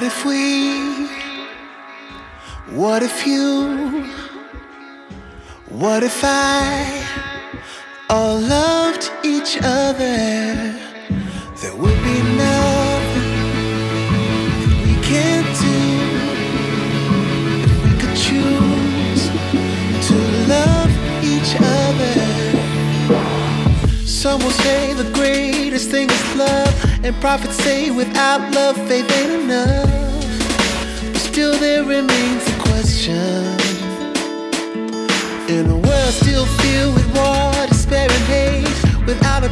if we, what if you, what if I all loved each other? There would be nothing that we can't do if we could choose to love each other. Some will say the greatest thing is love, and prophets say without love faith ain't enough. But still there remains the question, in a world still filled with war, despair and hate, without